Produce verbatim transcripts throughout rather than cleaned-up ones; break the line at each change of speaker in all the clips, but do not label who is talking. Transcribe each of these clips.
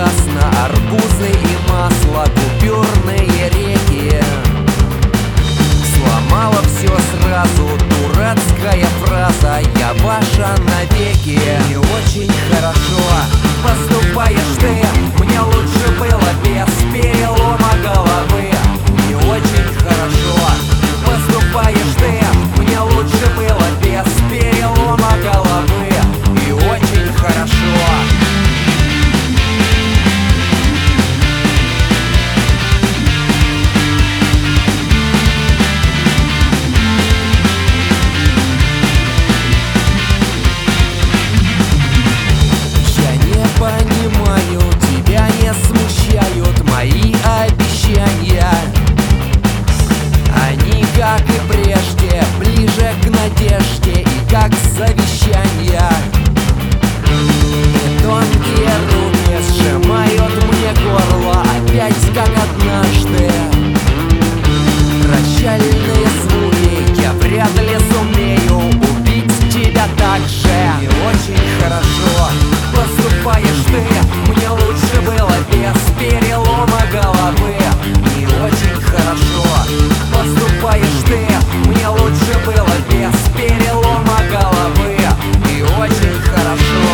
красно-арбузы и масло, купюрные реки. Сломала все сразу дурацкая фраза: я ваша навеки. Не очень хорошо поступаешь ты, мне лучше было без перелома головы. Не очень хорошо поступаешь ты, мне лучше было без перелома головы. И очень хорошо. Понимаю, тебя не смущают мои обещания. Они, как и прежде, ближе к надежде и как завещания. И тонкие руки сжимают мне горло опять, как однажды. Прощальные звуки, я вряд ли сумею убить тебя так же. Не очень хорошо поступаешь ты, мне лучше было без перелома головы. Не очень хорошо поступаешь ты, мне лучше было без перелома головы. И очень хорошо.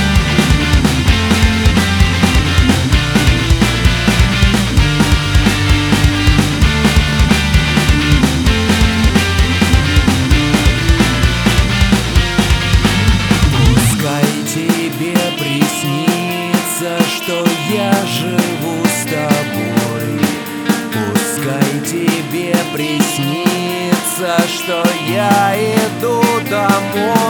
Тебе приснится, что я живу с тобой. Пускай тебе приснится, что я иду домой.